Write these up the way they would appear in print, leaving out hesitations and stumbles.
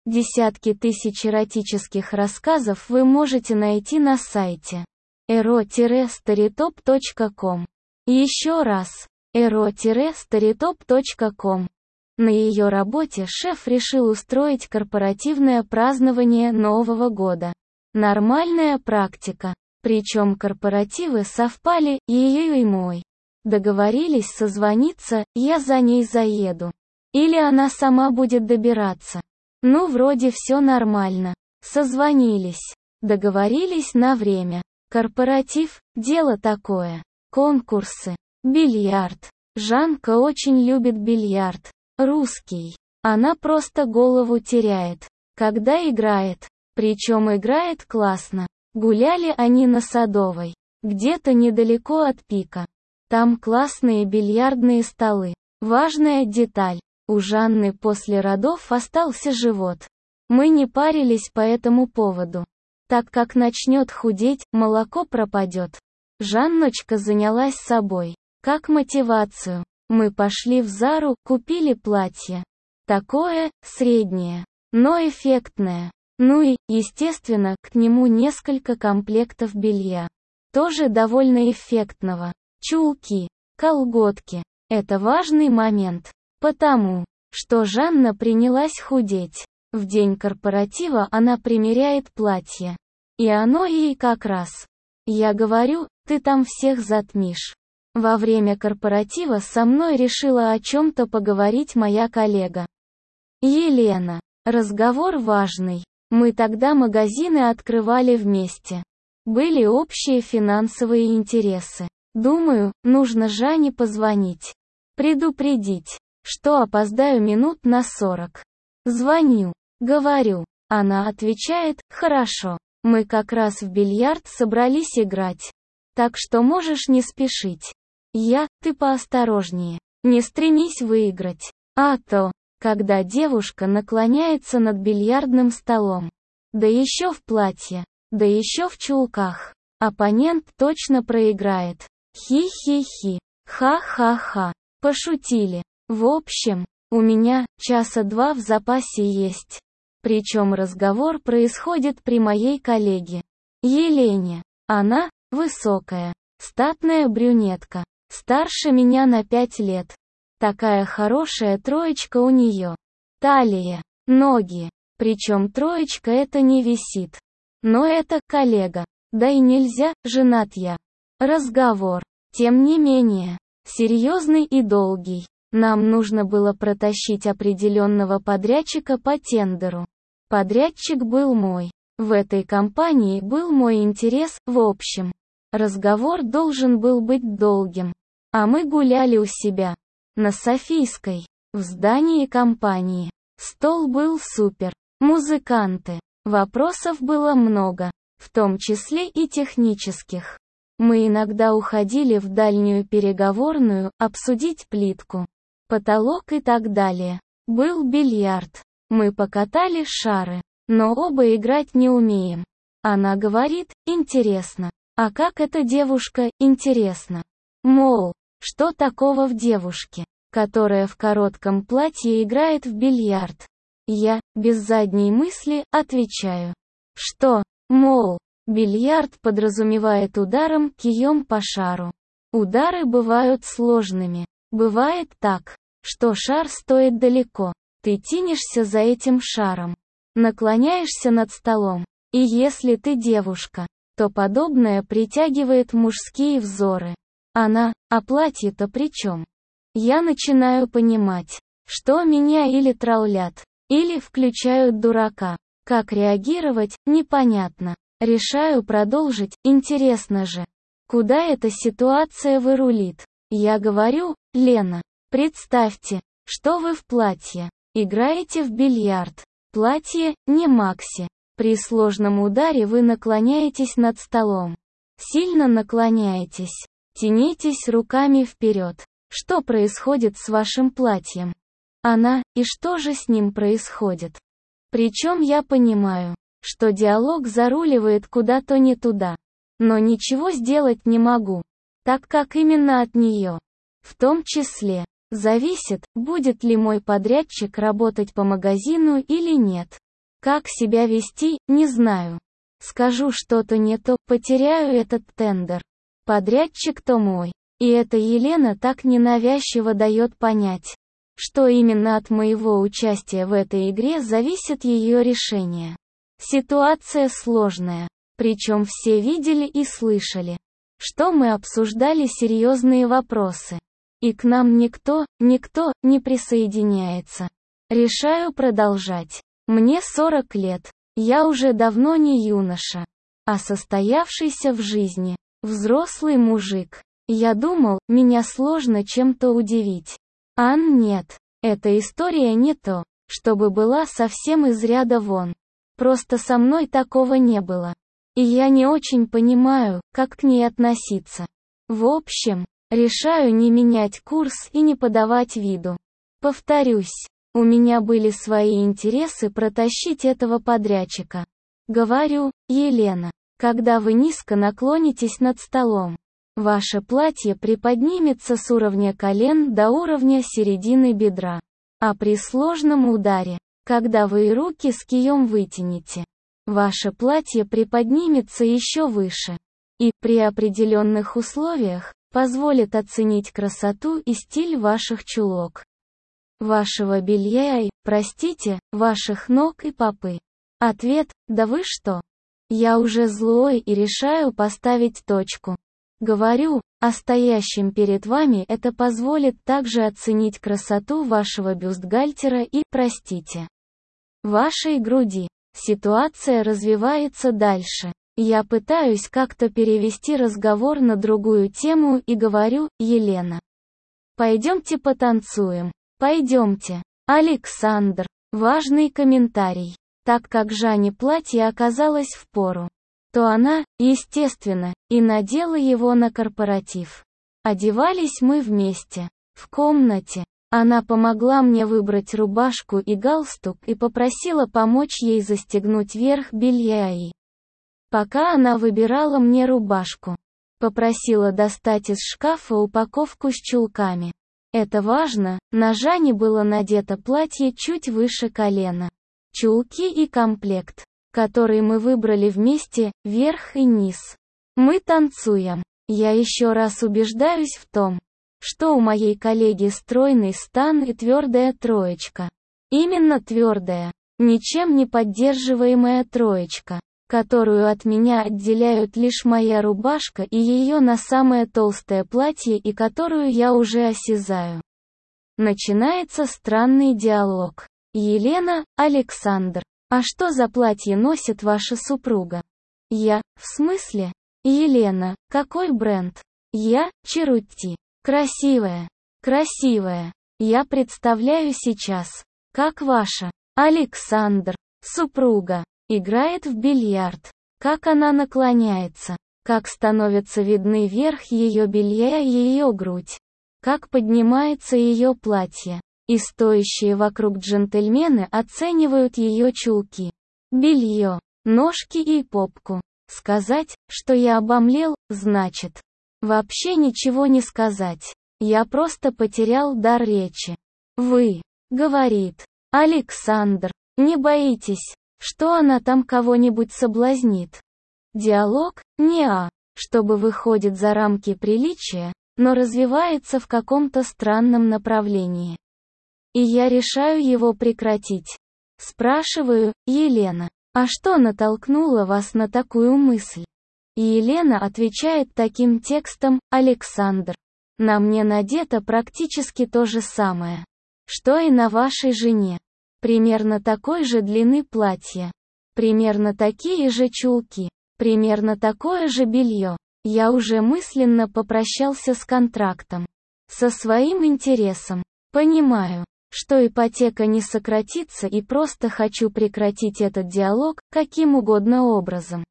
Десятки тысяч эротических рассказов вы можете найти на сайте ero-storytop.com. Еще раз, ero-storytop.com. На ее работе шеф решил устроить корпоративное празднование Нового года. Нормальная практика. Причем корпоративы совпали, ее и мой. Договорились созвониться, я за ней заеду. Или она сама будет добираться. Ну, вроде все нормально. Созвонились. Договорились на время. Корпоратив – дело такое. Конкурсы. Бильярд. Жанка очень любит бильярд. Русский. Она просто голову теряет, когда играет. Причем играет классно. Гуляли они на Садовой. Где-то недалеко от пика. Там классные бильярдные столы. Важная деталь. У Жанны после родов остался живот. Мы не парились по этому поводу. Так как начнет худеть, молоко пропадет. Жанночка занялась собой. Как мотивацию. Мы пошли в Зару, купили платье. Такое, среднее, но эффектное. Ну и, естественно, к нему несколько комплектов белья. Тоже довольно эффектного. Чулки, колготки. Это важный момент. Потому что Жанна принялась худеть. В день корпоратива она примеряет платье. И оно ей как раз. Я говорю, ты там всех затмишь. Во время корпоратива со мной решила о чем-то поговорить моя коллега. Елена. Разговор важный. Мы тогда магазины открывали вместе. Были общие финансовые интересы. Думаю, нужно Жане позвонить. Предупредить, что опоздаю минут на 40. Звоню. Говорю. Она отвечает, хорошо. Мы как раз в бильярд собрались играть. Так что можешь не спешить. Ты поосторожнее. Не стремись выиграть. А то, когда девушка наклоняется над бильярдным столом. Да еще в платье. Да еще в чулках. Оппонент точно проиграет. Хи-хи-хи. Ха-ха-ха. Пошутили. В общем, у меня часа 2 в запасе есть. Причем разговор происходит при моей коллеге. Елене. Она, высокая, статная брюнетка. Старше меня на 5 лет. Такая хорошая троечка у нее. Талия, ноги. Причем троечка это не висит. Но это коллега. Да и нельзя, женат я. Разговор. Тем не менее, серьезный и долгий. Нам нужно было протащить определенного подрядчика по тендеру. Подрядчик был мой. В этой компании был мой интерес, в общем. Разговор должен был быть долгим. А мы гуляли у себя. На Софийской. В здании компании. Стол был супер. Музыканты. Вопросов было много. В том числе и технических. Мы иногда уходили в дальнюю переговорную, обсудить плитку, потолок и так далее. Был бильярд. Мы покатали шары. Но оба играть не умеем. Она говорит, интересно. А как эта девушка, интересно? Мол, что такого в девушке, которая в коротком платье играет в бильярд? Я, без задней мысли, отвечаю. Что, мол, бильярд подразумевает ударом кием по шару. Удары бывают сложными. Бывает так, что шар стоит далеко. Ты тянешься за этим шаром. Наклоняешься над столом. И если ты девушка, то подобное притягивает мужские взоры. А платье-то при чем? Я начинаю понимать, что меня или траулят, или включают дурака. Как реагировать, непонятно. Решаю продолжить, интересно же. Куда эта ситуация вырулит? Я говорю, Лена, представьте, что вы в платье. Играете в бильярд. Платье, не макси. При сложном ударе вы наклоняетесь над столом. Сильно наклоняетесь. Тянитесь руками вперед. Что происходит с вашим платьем? И что же с ним происходит? Причем я понимаю, что диалог заруливает куда-то не туда. Но ничего сделать не могу, так как именно от нее. В том числе, зависит, будет ли мой подрядчик работать по магазину или нет. Как себя вести, не знаю. Скажу что-то не то, потеряю этот тендер. Подрядчик-то мой. И эта Елена так ненавязчиво дает понять, что именно от моего участия в этой игре зависит ее решение. Ситуация сложная, причем все видели и слышали, что мы обсуждали серьезные вопросы. И к нам никто не присоединяется. Решаю продолжать. Мне 40 лет. Я уже давно не юноша, а состоявшийся в жизни, взрослый мужик. Я думал, меня сложно чем-то удивить. Нет, эта история не то, чтобы была совсем из ряда вон. Просто со мной такого не было. И я не очень понимаю, как к ней относиться. В общем, решаю не менять курс и не подавать виду. Повторюсь, у меня были свои интересы протащить этого подрядчика. Говорю, Елена, когда вы низко наклонитесь над столом, ваше платье приподнимется с уровня колен до уровня середины бедра. А при сложном ударе, когда вы и руки с кием вытянете, ваше платье приподнимется еще выше. И, при определенных условиях, позволит оценить красоту и стиль ваших чулок, вашего белья и, ваших ног и попы. Ответ: да вы что? Я уже злой и решаю поставить точку. Говорю, а стоящим перед вами это позволит также оценить красоту вашего бюстгальтера и, вашей груди. Ситуация развивается дальше. Я пытаюсь как-то перевести разговор на другую тему и говорю, Елена, пойдемте потанцуем. Пойдемте. Александр. Важный комментарий. Так как Жанне платье оказалось впору, то она, естественно, и надела его на корпоратив. Одевались мы вместе. В комнате. Она помогла мне выбрать рубашку и галстук и попросила помочь ей застегнуть верх белья и... Пока она выбирала мне рубашку, попросила достать из шкафа упаковку с чулками. Это важно, на Жанне было надето платье чуть выше колена. Чулки и комплект, который мы выбрали вместе, верх и низ. Мы танцуем. Я еще раз убеждаюсь в том, что у моей коллеги стройный стан и твердая троечка. Именно твердая, ничем не поддерживаемая троечка, которую от меня отделяют лишь моя рубашка и ее на самое толстое платье и которую я уже осязаю. Начинается странный диалог. Елена, Александр. А что за платье носит ваша супруга? Я, в смысле? Елена, какой бренд? Я, Черутти. Красивая. Красивая. Я представляю сейчас, как ваша, Александр, супруга, играет в бильярд. Как она наклоняется. Как становятся видны верх ее белья и ее грудь. Как поднимается ее платье. И стоящие вокруг джентльмены оценивают ее чулки, белье, ножки и попку. Сказать, что я обомлел, значит вообще ничего не сказать. Я просто потерял дар речи. Вы, говорит Александр, не боитесь, что она там кого-нибудь соблазнит? Диалог, чтобы выходит за рамки приличия, но развивается в каком-то странном направлении. И я решаю его прекратить. Спрашиваю, Елена, а что натолкнуло вас на такую мысль? И Елена отвечает таким текстом, Александр, на мне надето практически то же самое, что и на вашей жене. Примерно такой же длины платья. Примерно такие же чулки. Примерно такое же белье. Я уже мысленно попрощался с контрактом. Со своим интересом. Понимаю, что ипотека не сократится и просто хочу прекратить этот диалог каким угодно образом.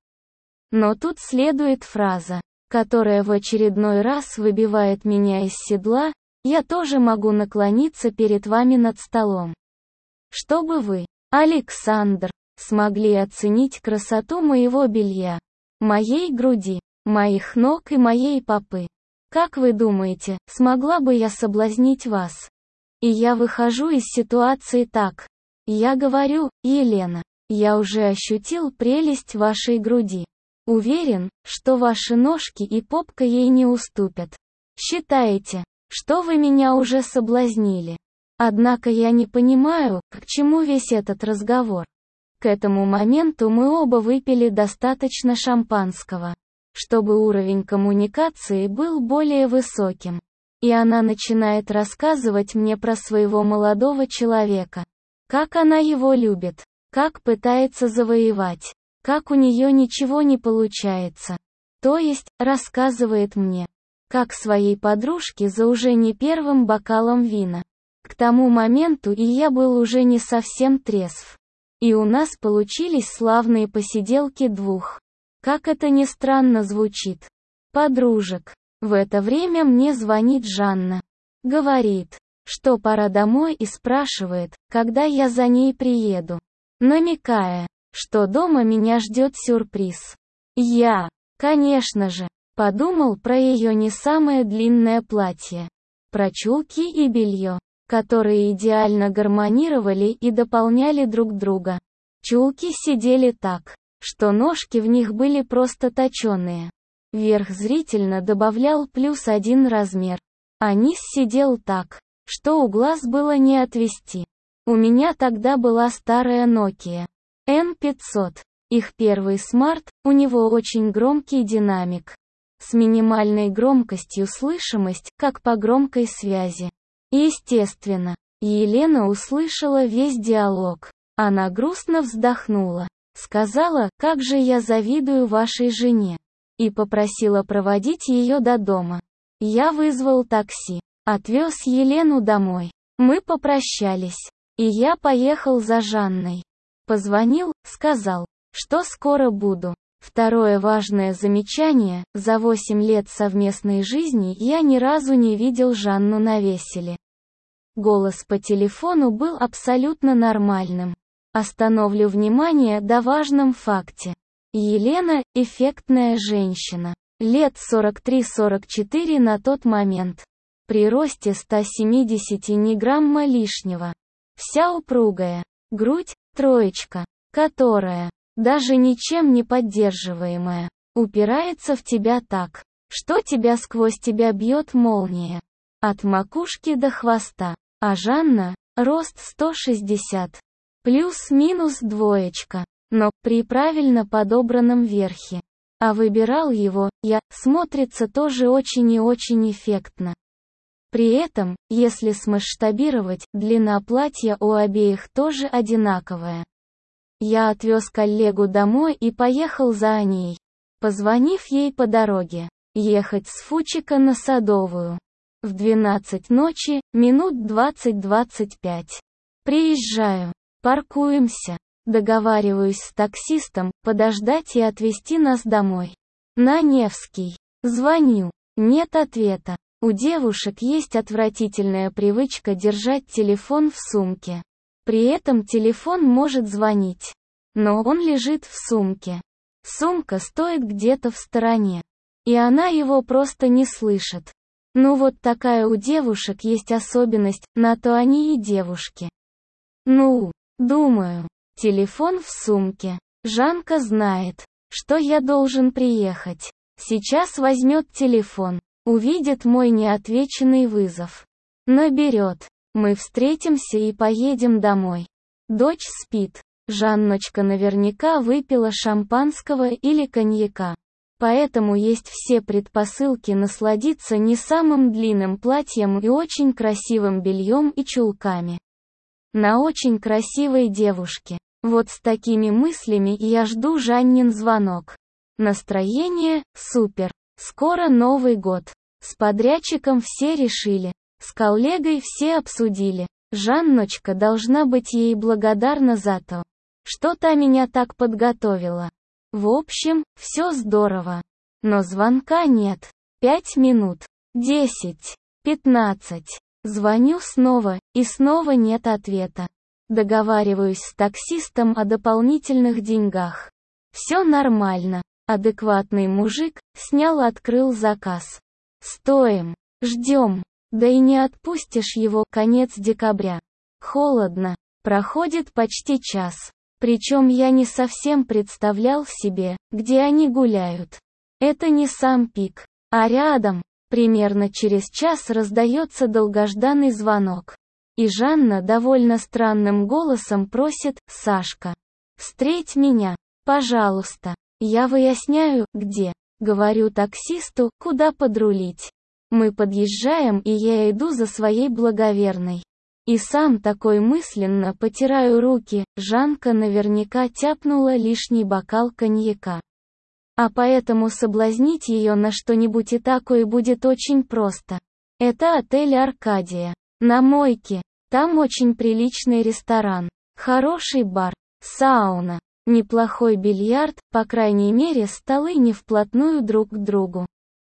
Но тут следует фраза, которая в очередной раз выбивает меня из седла, я тоже могу наклониться перед вами над столом. Чтобы вы, Александр, смогли оценить красоту моего белья, моей груди, моих ног и моей попы. Как вы думаете, смогла бы я соблазнить вас? И я выхожу из ситуации так. Я говорю, Елена, Я уже ощутил прелесть вашей груди. Уверен, что ваши ножки и попка ей не уступят. Считаете, что вы меня уже соблазнили? Однако я не понимаю, к чему весь этот разговор. К этому моменту мы оба выпили достаточно шампанского, чтобы уровень коммуникации был более высоким. И она начинает рассказывать мне про своего молодого человека. Как она его любит, как пытается завоевать, как у нее ничего не получается. То есть, рассказывает мне, как своей подружке за уже не первым бокалом вина. К тому моменту и я был уже не совсем трезв. И у нас получились славные посиделки двух. Как это ни странно звучит. Подружек. В это время мне звонит Жанна. Говорит, что пора домой и спрашивает, когда я за ней приеду. Намекая, что дома меня ждет сюрприз. Я, конечно же, подумал про ее не самое длинное платье. Про чулки и белье, которые идеально гармонировали и дополняли друг друга. Чулки сидели так, что ножки в них были просто точеные. Верх зрительно добавлял +1 размер, а низ сидел так, что у глаз было не отвести. У меня тогда была старая Nokia N500. Их первый смарт, у него очень громкий динамик. С минимальной громкостью слышимость, как по громкой связи. Естественно, Елена услышала весь диалог. Она грустно вздохнула. Сказала, как же я завидую вашей жене. И попросила проводить ее до дома. Я вызвал такси, отвез Елену домой. Мы попрощались. И я поехал за Жанной. Позвонил, сказал, что скоро буду. Второе важное замечание: за 8 лет совместной жизни я ни разу не видел Жанну на веселе. Голос по телефону был абсолютно нормальным. Остановлю внимание на важном факте. Елена – эффектная женщина. Лет 43-44 на тот момент. При росте 170 ни грамма лишнего. Вся упругая. Грудь – троечка, которая, даже ничем не поддерживаемая, упирается в тебя так, что сквозь тебя бьет молния. От макушки до хвоста. А Жанна – рост 160. Плюс-минус двоечка. Но, при правильно подобранном верхе. А выбирал его, я, смотрится тоже очень и очень эффектно. При этом, если смасштабировать, длина платья у обеих тоже одинаковая. Я отвез коллегу домой и поехал за Аней, позвонив ей по дороге. Ехать с Фучика на Садовую. В 12 ночи, минут 20-25. Приезжаю. Паркуемся. Договариваюсь с таксистом, подождать и отвезти нас домой. На Невский. Звоню. Нет ответа. У девушек есть отвратительная привычка держать телефон в сумке. При этом телефон может звонить. Но он лежит в сумке. Сумка стоит где-то в стороне. И она его просто не слышит. Ну вот такая у девушек есть особенность, на то они и девушки. Ну, думаю. Телефон в сумке. Жанка знает, что я должен приехать. Сейчас возьмет телефон. Увидит мой неотвеченный вызов. Наберет. Мы встретимся и поедем домой. Дочь спит. Жанночка наверняка выпила шампанского или коньяка. Поэтому есть все предпосылки насладиться не самым длинным платьем и очень красивым бельем и чулками. На очень красивой девушке. Вот с такими мыслями я жду Жаннин звонок. Настроение – супер. Скоро Новый год. С подрядчиком все решили. С коллегой все обсудили. Жанночка должна быть ей благодарна за то, что та меня так подготовила. В общем, все здорово. Но звонка нет. 5 минут. 10. 15. Звоню снова, и снова нет ответа. Договариваюсь с таксистом о дополнительных деньгах. Все нормально. Адекватный мужик, открыл заказ. Стоим. Ждем. Да и не отпустишь его, конец декабря. Холодно. Проходит почти час. Причем я не совсем представлял себе, где они гуляют. Это не сам пик, а рядом. Примерно через час раздается долгожданный звонок. И Жанна довольно странным голосом просит: «Сашка, встреть меня, пожалуйста». Я выясняю, где. Говорю таксисту, куда подрулить. Мы подъезжаем, и я иду за своей благоверной. И сам такой мысленно потираю руки, Жанка наверняка тяпнула лишний бокал коньяка. А поэтому соблазнить ее на что-нибудь и такое будет очень просто. Это отель «Аркадия». На Мойке. Там очень приличный ресторан, хороший бар, сауна, неплохой бильярд, по крайней мере столы не вплотную друг к другу.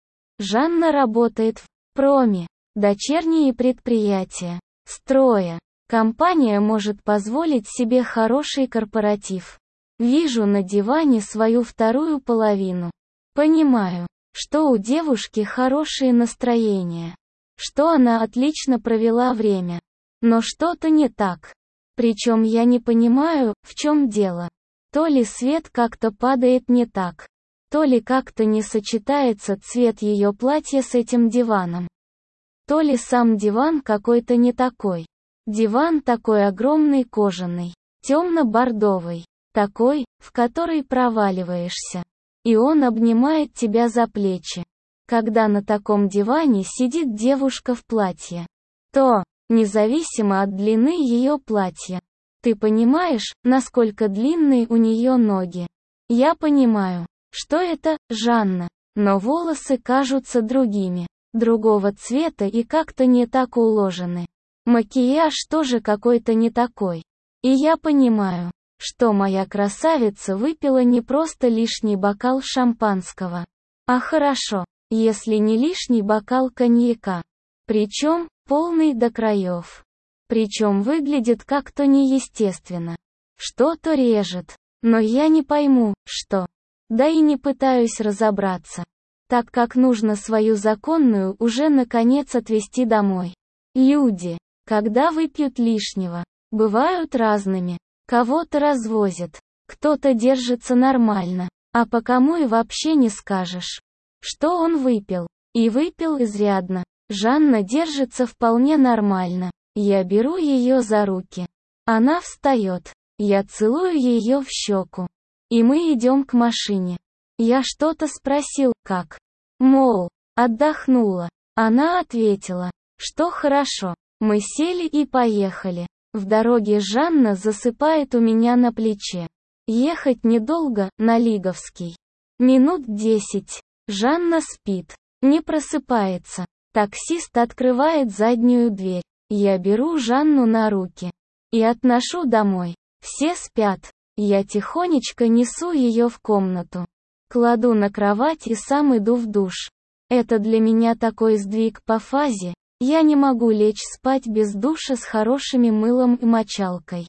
Жанна работает в проме, дочерние предприятия, строя. Компания может позволить себе хороший корпоратив. Вижу на диване свою вторую половину. Понимаю, что у девушки хорошее настроение, что она отлично провела время. Но что-то не так. Причем я не понимаю, в чем дело. То ли свет как-то падает не так, то ли как-то не сочетается цвет ее платья с этим диваном. То ли сам диван какой-то не такой. Диван такой огромный кожаный, темно-бордовый, такой, в который проваливаешься. И он обнимает тебя за плечи. Когда на таком диване сидит девушка в платье, то, независимо от длины ее платья, ты понимаешь, насколько длинные у нее ноги. Я понимаю, что это Жанна, но волосы кажутся другими, другого цвета и как-то не так уложены. Макияж тоже какой-то не такой. И я понимаю, что моя красавица выпила не просто лишний бокал шампанского, а хорошо, если не лишний бокал коньяка. Причем, полный до краев. Причем выглядит как-то неестественно. Что-то режет. Но я не пойму, что. Да и не пытаюсь разобраться. Так как нужно свою законную уже наконец отвезти домой. Люди, когда выпьют лишнего, бывают разными. Кого-то развозят, кто-то держится нормально, а по кому и вообще не скажешь, что он выпил. И выпил изрядно. Жанна держится вполне нормально. Я беру ее за руки. Она встает. Я целую ее в щеку. И мы идем к машине. Я что-то спросил, как? Мол, отдохнула. Она ответила, что хорошо. Мы сели и поехали. В дороге Жанна засыпает у меня на плече. Ехать недолго, на Лиговский. Минут 10. Жанна спит. Не просыпается. Таксист открывает заднюю дверь. Я беру Жанну на руки. И отношу домой. Все спят. Я тихонечко несу ее в комнату. Кладу на кровать и сам иду в душ. Это для меня такой сдвиг по фазе. Я не могу лечь спать без душа с хорошими мылом и мочалкой.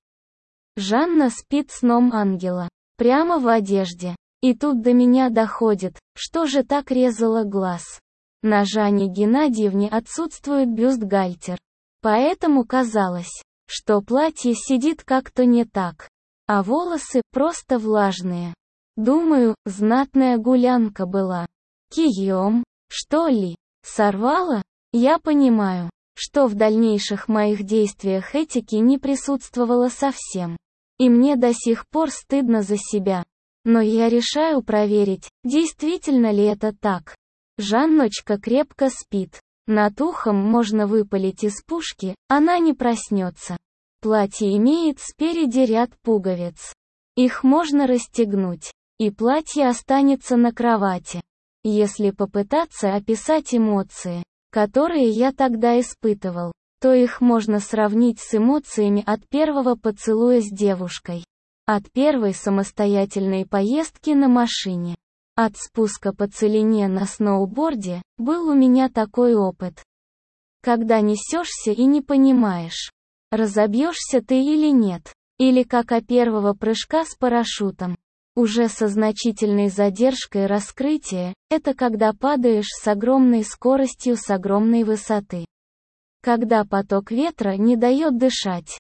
Жанна спит сном ангела. Прямо в одежде. И тут до меня доходит, что же так резало глаз. На Жанне Геннадьевне отсутствует бюстгальтер. Поэтому казалось, что платье сидит как-то не так. А волосы просто влажные. Думаю, знатная гулянка была. Кием, что ли, сорвала? Я понимаю, что в дальнейших моих действиях этики не присутствовало совсем. И мне до сих пор стыдно за себя. Но я решаю проверить, действительно ли это так. Жанночка крепко спит. Над ухом можно выпалить из пушки, она не проснется. Платье имеет спереди ряд пуговиц. Их можно расстегнуть, и платье останется на кровати. Если попытаться описать эмоции, которые я тогда испытывал, то их можно сравнить с эмоциями от первого поцелуя с девушкой, от первой самостоятельной поездки на машине, от спуска по целине на сноуборде. Был у меня такой опыт. Когда несешься и не понимаешь, разобьешься ты или нет, или как от первого прыжка с парашютом. Уже со значительной задержкой раскрытия, это когда падаешь с огромной скоростью с огромной высоты. Когда поток ветра не дает дышать.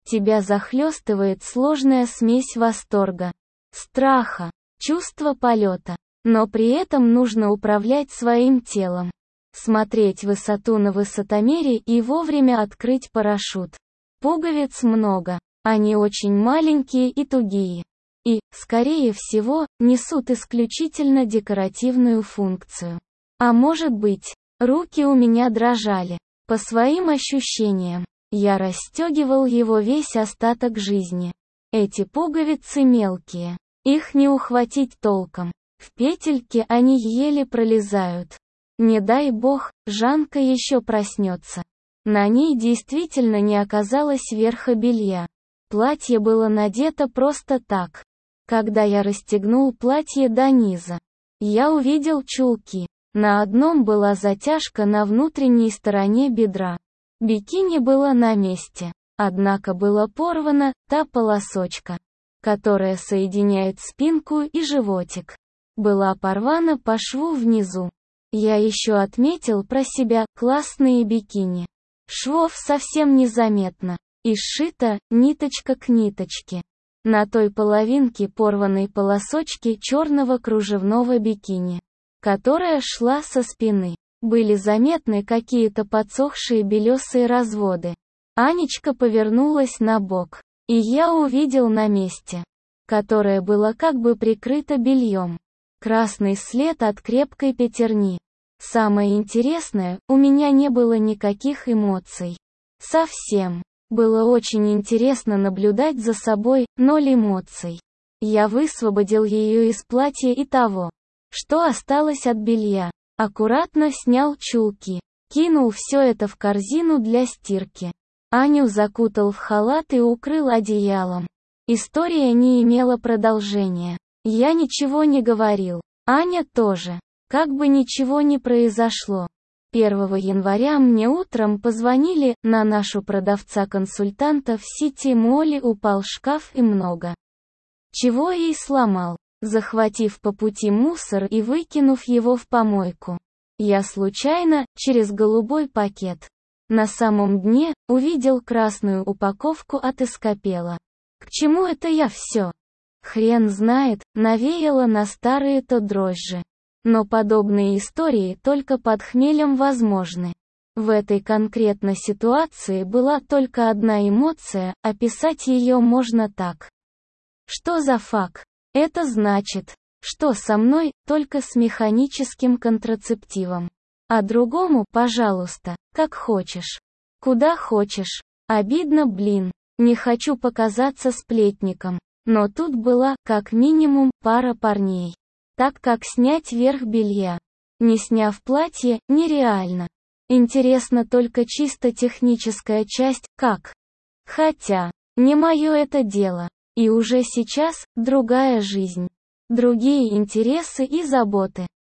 Тебя захлестывает сложная смесь восторга, страха, чувства полета. Но при этом нужно управлять своим телом, смотреть высоту на высотомере и вовремя открыть парашют. Пуговиц много, они очень маленькие и тугие. И, скорее всего, несут исключительно декоративную функцию. А может быть, руки у меня дрожали. По своим ощущениям, я расстегивал его весь остаток жизни. Эти пуговицы мелкие, их не ухватить толком. В петельке они еле пролезают. Не дай бог, Жанка еще проснется. На ней действительно не оказалось верха белья. Платье было надето просто так. Когда я расстегнул платье до низа, я увидел чулки. На одном была затяжка на внутренней стороне бедра. Бикини было на месте, однако была порвана та полосочка, которая соединяет спинку и животик. Была порвана по шву внизу. Я еще отметил про себя классные бикини. Швов совсем незаметно. И сшито ниточка к ниточке. На той половинке порванной полосочки черного кружевного бикини, которая шла со спины, были заметны какие-то подсохшие белесые разводы. Анечка повернулась на бок, и я увидел на месте, которое было как бы прикрыто бельем, красный след от крепкой пятерни. Самое интересное, у меня не было никаких эмоций. Совсем. Было очень интересно наблюдать за собой, ноль эмоций. Я высвободил ее из платья и того, что осталось от белья. Аккуратно снял чулки. Кинул все это в корзину для стирки. Аню закутал в халат и укрыл одеялом. История не имела продолжения. Я ничего не говорил. Аня тоже. Как бы ничего не произошло. 1 января мне утром позвонили, на нашу продавца-консультанта в сети Молли упал шкаф и много чего ей сломал, захватив по пути мусор и выкинув его в помойку. Я случайно, через голубой пакет, на самом дне, увидел красную упаковку от Эскапела. К чему это я все? Хрен знает, навеяло на старые-то дрожжи. Но подобные истории только под хмелем возможны. В этой конкретной ситуации была только одна эмоция, описать ее можно так. Что за фак? Это значит, что со мной, только с механическим контрацептивом. А другому, пожалуйста, как хочешь. Куда хочешь. Обидно, блин. Не хочу показаться сплетником. Но тут была, как минимум, пара парней. Так как снять верх белья, не сняв платье, нереально. Интересно только чисто техническая часть, как. Хотя, не мое это дело. И уже сейчас, другая жизнь. Другие интересы и заботы.